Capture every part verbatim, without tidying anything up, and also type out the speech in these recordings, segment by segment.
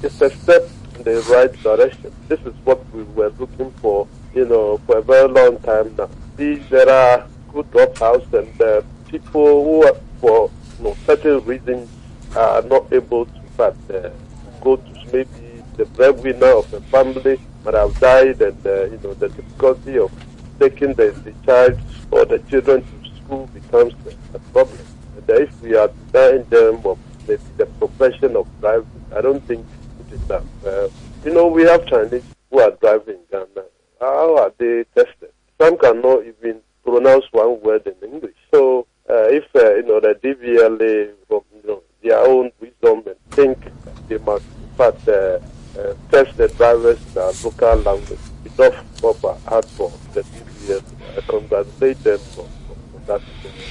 it's a step in the right direction. This is what we were looking for, you know, for a very long time now. See, there are good dropouts and uh, people who, are, for you know, certain reasons, are not able to, in fact, uh, go to maybe the breadwinner of the family might have died, and uh, you know, the difficulty of taking the, the child or the children to school becomes a, a problem. And uh, if we are denying them of the, the profession of driving, I don't think it is enough. Uh, you know, we have Chinese who are driving in Ghana. How are they tested? Some cannot even pronounce one word in English. So uh, if uh, you know the D V L A, from you know their own wisdom, and think they must, in fact, uh, uh, test the drivers in our local language without proper art for the D V L A, I congratulate them for, for, for that.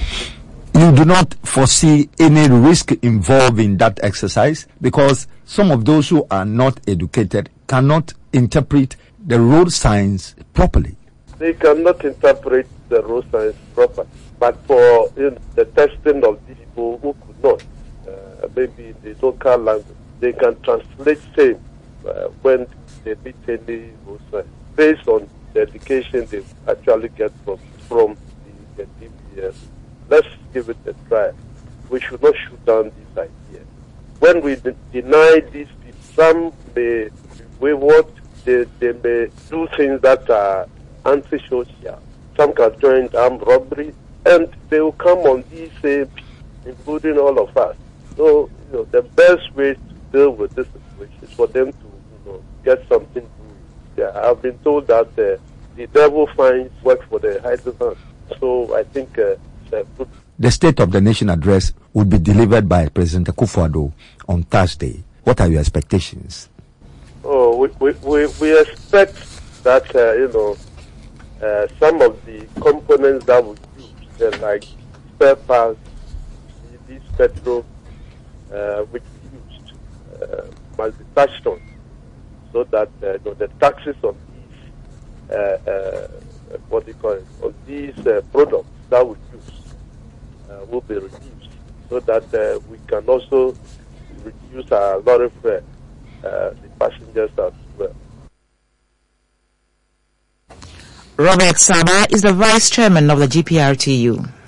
You do not foresee any risk involved in that exercise, because some of those who are not educated cannot interpret the road signs properly. They cannot interpret the road signs properly. But for you know, the testing of these people who could not, uh, maybe in the local language, they can translate same uh, when they meet any road signs based on the education they actually get from from the, the D V S. Let's give it a try. We should not shoot down this idea. When we de- deny these people, some may wayward, they, they may do things that are anti-social. Some can join armed robbery, and they will come on these same people, including all of us. So, you know, the best way to deal with this situation is for them to, you know, get something to do. Yeah, I've been told that uh, the devil finds work for the idle hand. So I think uh, it's a good. The State of the Nation address would be delivered by President Akufo-Addo on Thursday. What are your expectations? Oh, we we, we, we expect that, uh, you know, uh, some of the components that we use, uh, like spare parts, these petrol, uh, which we used, uh, must be touched on, so that uh, you know, the taxes on these, uh, uh, what do you call it, on these uh, products that we use uh, will be reduced, so that uh, we can also reduce our lorry fare, uh, the passengers as well. Robert Saba is the Vice Chairman of the G P R T U.